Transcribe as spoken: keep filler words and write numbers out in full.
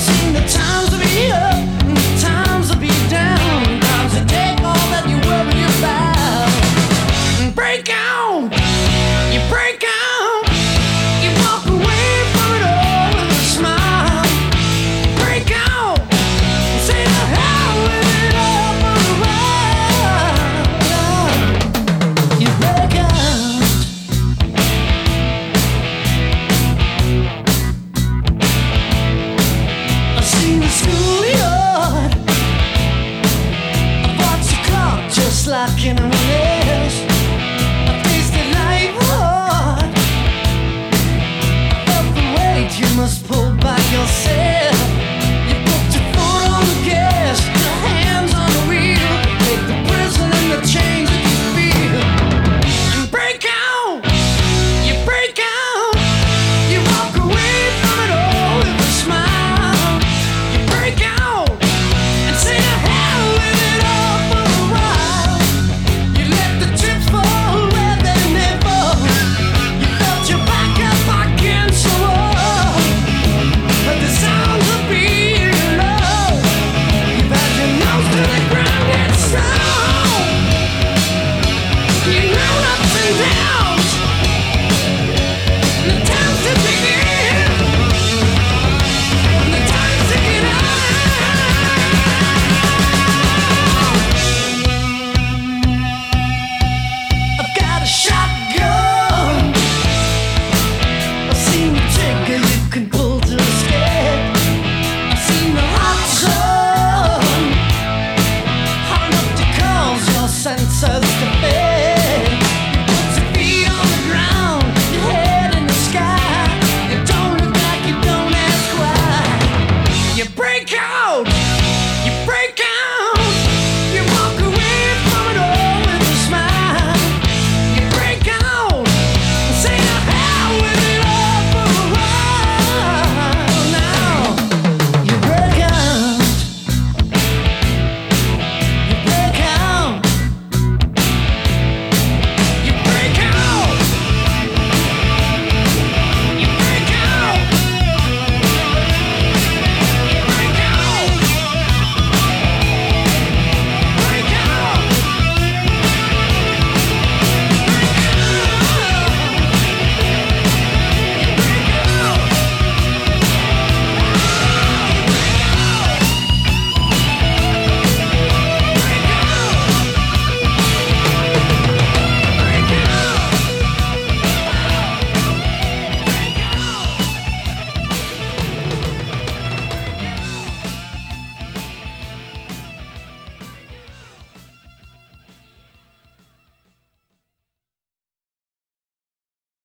Seen the times to be up and the times to be down, times to take all that you worry about. Break out, you break out, you walk away from it all with a smile. Break out, say the hell with it all for a while. You break out. I seen the schoolyard, I watched the clock just like in a